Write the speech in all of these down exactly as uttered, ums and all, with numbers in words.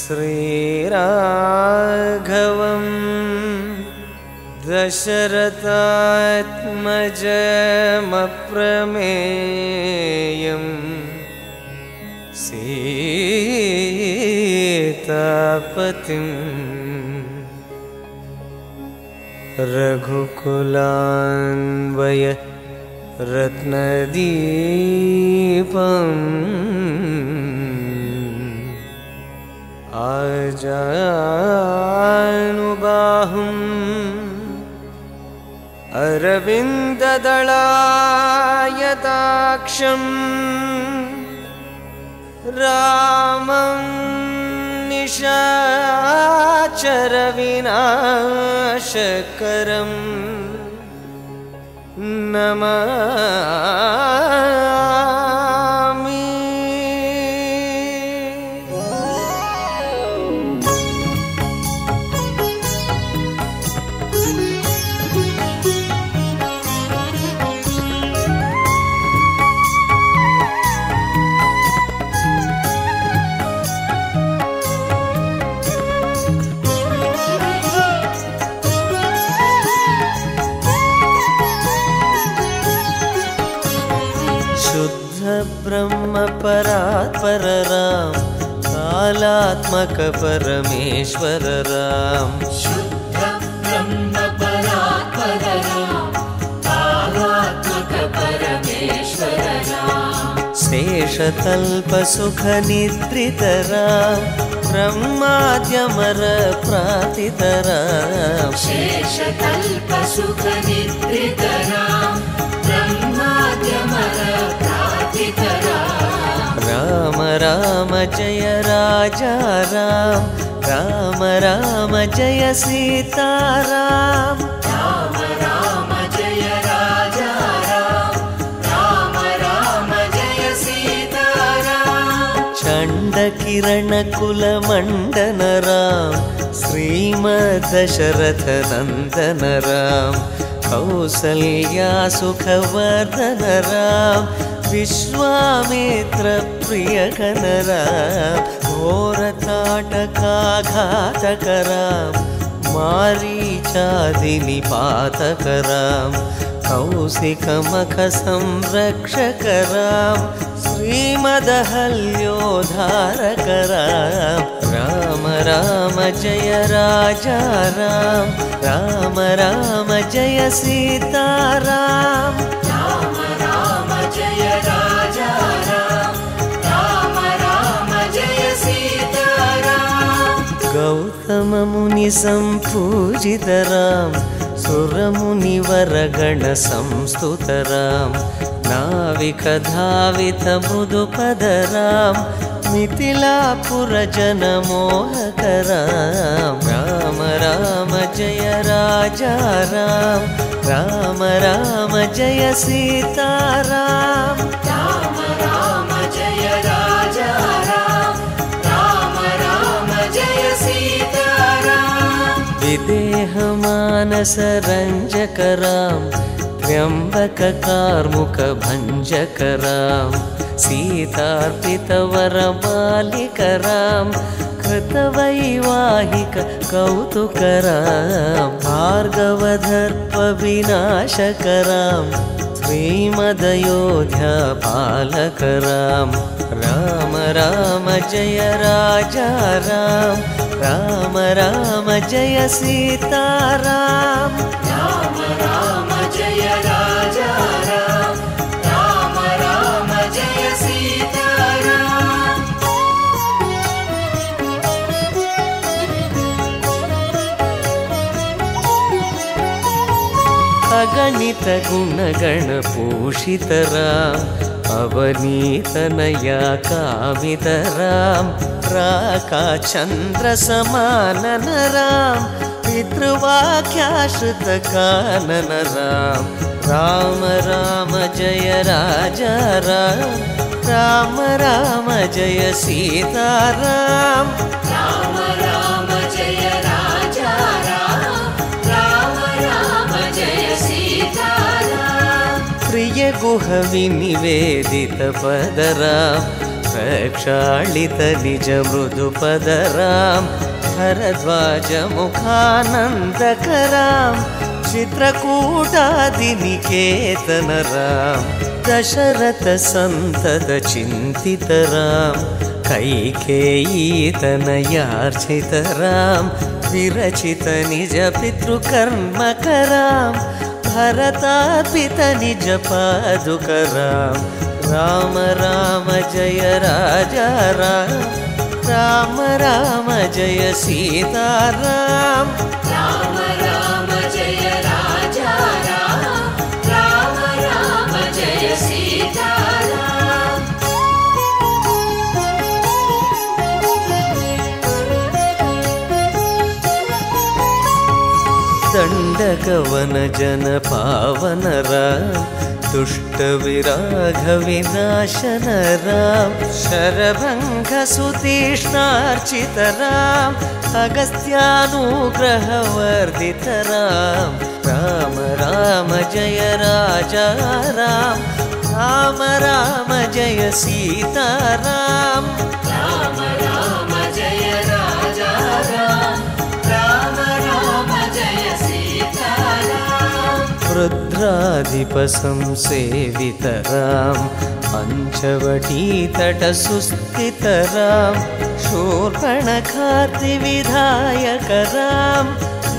श्रीराघवं दशरथात्मजमप्रमेयं सीतापतिं रघुकुलान्वय रत्नदीपम् आजानुबाहुम् अरविन्ददलायताक्षं रामं निशाचरविनाशकरं नमामि। ब्रह्म परात्पर राम कालात्मक परमेश्वर राम शुद्ध ब्रह्म परात्पर राम कालात्मक परमेश्वर राम शेषतल्प सुख निद्रित राम ब्रह्माद्यमर प्रातित राम शेषतल्प सुख निद्रित राम ब्रह्माद्यमर प्रातित राम राम राम जय राजा राम राम राम जय सीता राम राम राम जय राजा राम राम राम जय सीता राम चंड किरण कुल मंडन राम श्रीमद् दशरथ नंदन राम कौसल्या सुखवर्धन राम विश्वामित्र प्रियकन राम घोरताटकाघातक राम मारीचादिनिपातक राम कौशिकमख संरक्षक राम श्रीमदहल्योद्धारक राम राम राम जय राजा राम राम राम जय सीता राम राम राम जय राजा राम राम राम जय सीता राम गौतम मुनि संपूजित राम सुरमुनिवर गण संस्तुत राम नाविक धावित मृदुपद राम मिथिलापुर जन मोहक राम राम राम जय राजा राम राम राम जय सीता राम राम राम जय राजा राम राम राम जय सीता राम विदेह मानस रंजक राम त्र्यंबक कार्मुक भंजक राम सीतार्पित वर बालिक राम कृतवैवाहिक कौतुक राम भार्गवधर्प विनाशक राम श्रीमदयोध्या पालक राम राम राम जय राजा राम राम राम जय सीता राम राम राम जय राजा राम राम राम जय सीता राम अगणित गुणगण पूषित राम अवनीतनया कामित राम राका चंद्र समानन राम पितृवाक्याश्रित कानन राम राम राम जय राजा राम राम राम जय सीता राम राम राम जय राजा राम राम राम जय सीता राम प्रिय गुह विनिवेदित पद राम प्रक्षालित निज मृदुपदरां भरद्वाजमुखानन्दकरां चित्रकूटादिनिकेतनरां दशरथसन्ततचिन्तितरां कैकेयीतनयार्चितरां विरचित निज पितृकर्मकरां भरतार्पित निज पादुकरां राम राम जय राजा राम राम राम जय सीताराम राम राम जय राजा राम राम राम जय सीताराम दण्डकवन जन पावन राम दुष्ट विराग विनाशन राम शरभंग सुतीक्ष्णार्चित राम अगस्त्यानुग्रह वर्धित राम राम राम जय राजा राम राम राम जय सीताराम राम राम जय राजा राम राम राम जय सीताराम रुद्राधिपसंसेवितरां पञ्चवटीतटसुस्थितरां शूर्पणखार्तिविधायकरां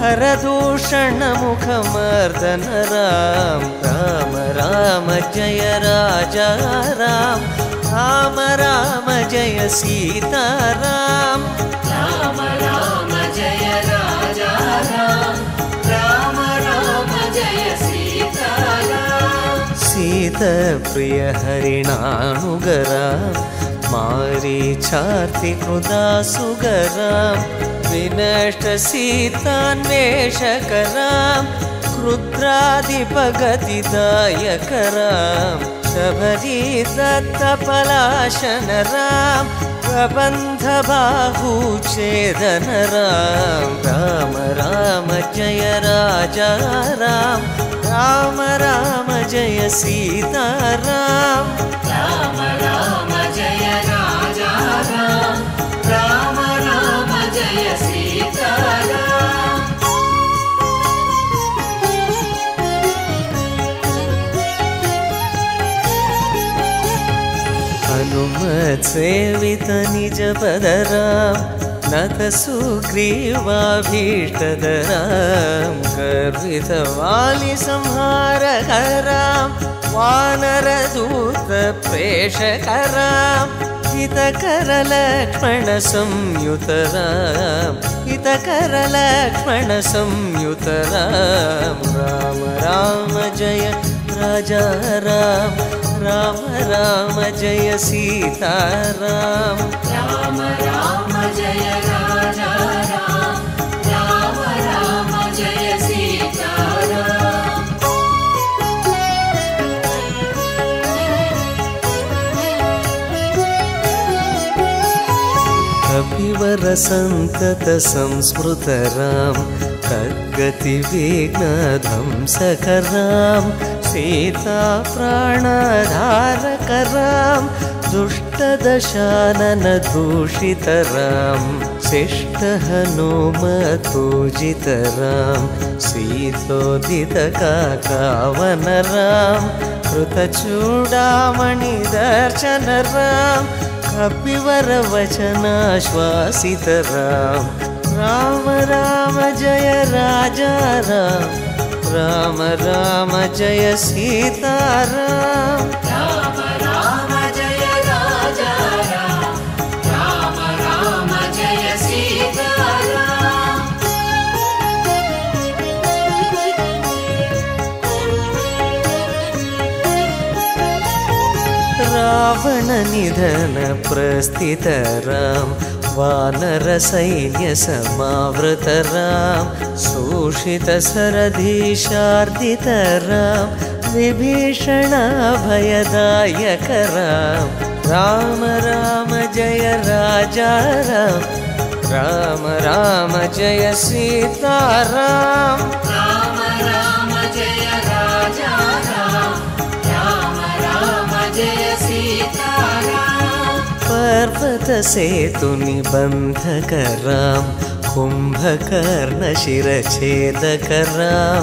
हरदूषणमुखमर्दनरां राम राम जय राजा राम राम राम जय सीताराम राम राम जय राजा राम राम राम जय सीताराम सीतप्रिय हरिणानुगरां मारीचार्तिकृदासुगरां विनष्ट सीतान्वेषकरां रुद्रादिपगतिदायकरां शबरीदत्तपलाशनरां प्रबन्धबाहुच्छेदनरां राम राम जय राजा राम राम राम जय सीताराम राम राम जय राजा राम राम राम जय सीताराम हनुमत सेवित निज पदरां नत सुग्रीवाभीष्टदरां गर्वित वालि संहारकरां वानरदूत प्रेषकरां हितकर लक्ष्मण संयुतरां हितकर लक्ष्मण संयुतरां राम राम जय राजा राम राम राम जय सीताराम राम राम जय राजा राम राम राम जय सीताराम कपिवर संतत संस्मृतरां खड्गतिविघ्नध्वंसकरां सीता प्राणधारकरां दुष्टदशानन दूषितरां शिष्टहनुमत्पूजितरां सीतोदितकाकावनरां कृतचूडामणिदर्शनरां कपिवरवचनाश्वासितरां राम राम जय राजा राम राम राम जय सीताराम राम राम जय राजा राम राम राम जय सीताराम रावण निधन प्रस्थितरां वानरसैन्यसमावृतरां शोषितसरधीशार्दितरां विभीषणाभयदायकरां राम राम जय राजा राम राम राम जय सीताराम राम राम जय राजा राम राम राम जय सीताराम सेतुनिबन्धकरां कुम्भकर्णशिरच्छेदकरां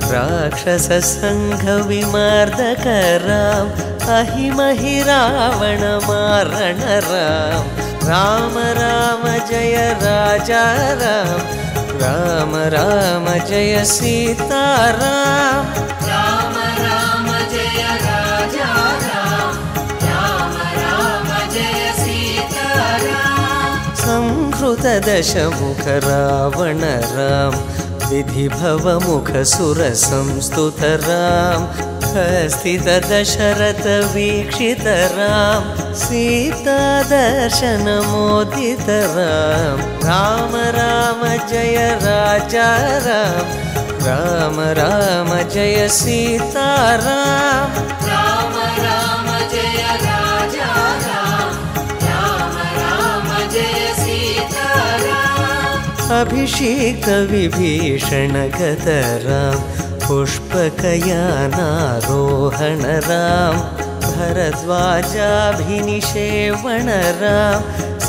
राक्षससङ्घविमर्दकराम् अहिमहि रावणमारणरां राम राम जय राजा राम राम राम जय सीताराम राम राम जय राजा राम राम राम जय सीताराम संहृतदशमुख रावण राम विधिभवमुखसुरसंस्तुत राम स्थित दशरथ वीक्षित राम सीतादर्शनमोदित राम राम राम जय राजा राम राम राम जय सीताराम राम राम जय राजा राम राम राम जय सीताराम अभिषिक्त विभीषण गत राम पुष्पकयानारोहण राम भरद्वाजाभिनिषेवण राम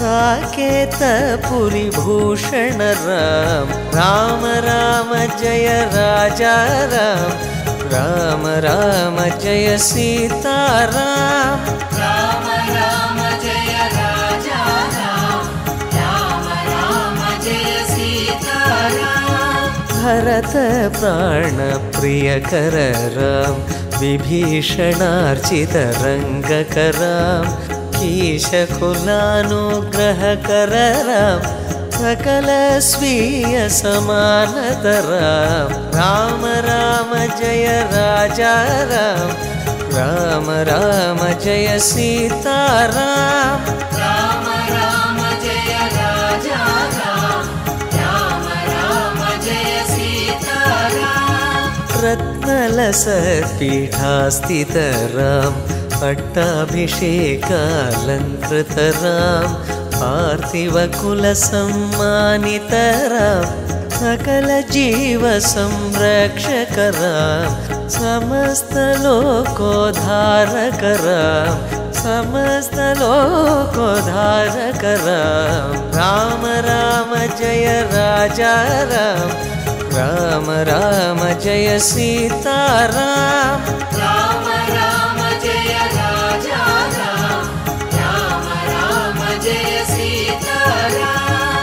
साकेतपुरीभूषण राम राम राम जय राजा राम राम राम जय सीताराम राम राम जय राजा राम राम राम जय सीताराम भरत प्राण प्रियकर राम विभीषणार्चित रंगकराम कीशकुलानुग्रहकर राम सकल स्वीय समानतराम राम राम जय राजा राम राम राम जय सीताराम राम राम जय राजा राम राम राम जय सीताराम रत्नलसत्पीठास्थित राम पट्टाभिषेकालङ्कृत राम पार्थिवकुलसम्मानित राम सकल जीव संरक्षक राम समस्तलोकोद्धारक राम समस्तलोकोद्धारक राम राम राम जय राजा राम राम राम जय सीताराम राम राम जय राजा राम राम राम जय सीताराम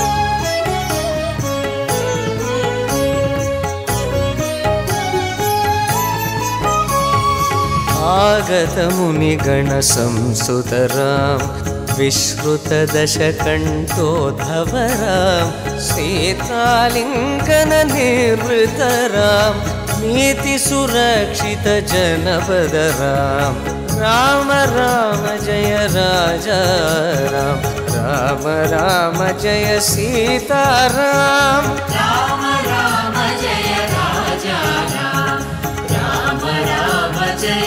आगत मुनिगण संसुत राम विश्रुत दशकण्ठोद्धव राम सीतालिङ्गन निर्वृत राम नीति सुरक्षित जनपद राम राम राम जय राजा राम राम राम जय सीताराम राम राम जय राजा राम राम राम जय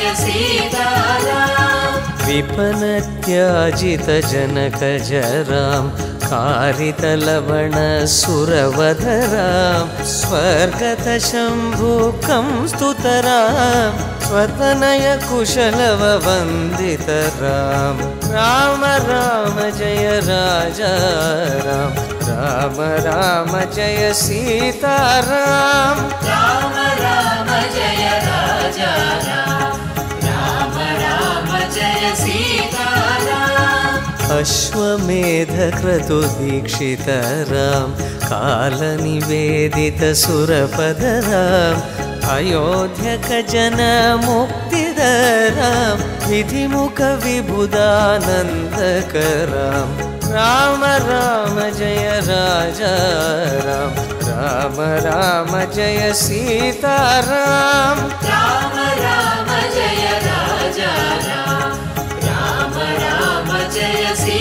सीताराम विपन त्याजित जनक जराम कारित लवण सुरवध राम स्वर्गत शम्भुकं स्तुत राम स्वतनय कुशलव वन्दित राम राम राम जय राजा राम राम राम जय सीताराम राम राम जय राजा राम राम राम जय सीताराम अश्वमेध क्रतुदीक्षित राम कालनिवेदित सुरपद राम अयोध्यक जन मुक्तिद राम विधिमुख विबुधानन्दक राम राम राम जय राजा राम राम राम जय सीताराम राम राम जय राजा राम राम राम जय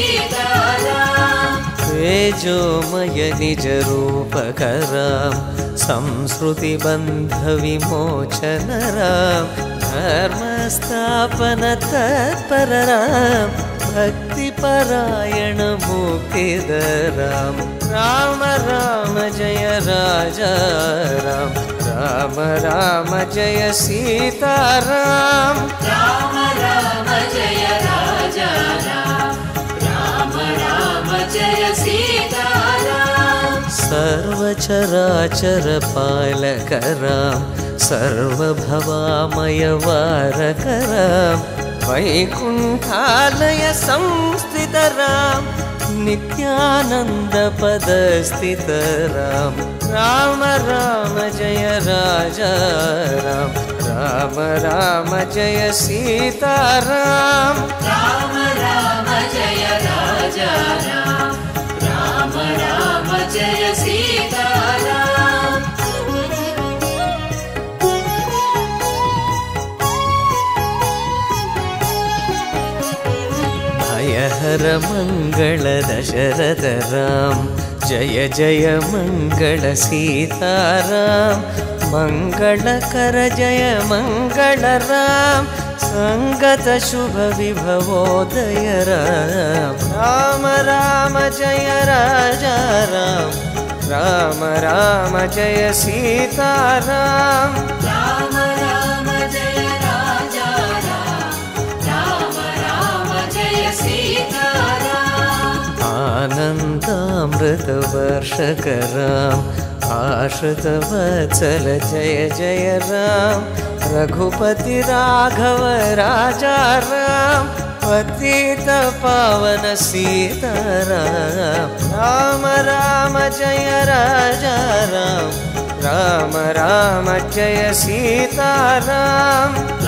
सीताराम तेजोमय निज रूपक राम संस्कृतिबन्ध विमोचन राम धर्मस्थापन तत्पर राम भक्तिपरायण मुक्तिद राम राम राम जय राजा राम राम राम जय सीताराम राम राम जय राजा राम राम जय सीताराम सर्वचराचर पालक राम सर्वभवामय वारक राम वैकुण्ठालय संस्थित राम नित्यानंद पदस्थित राम राम राम जय राजा राम राम राम जय सीताराम राम राम जय राजा राम राम राम जय सीताराम भयहर मंगल दशरथ राम जय जय मंगल सीताराम मंगलकर जय मंगल राम संगत शुभ विभवोदय राम राम राम जय राजा राम राम राम जय सीताराम राम राम जय राजा राम राम राम जय सीताराम आनंदामृत वर्षक राम आश्रित वत्सल जय जय राम रघुपति राघव राजा राम पतित पावन सीताराम राम राम जय राजा राम राम राम जय सीताराम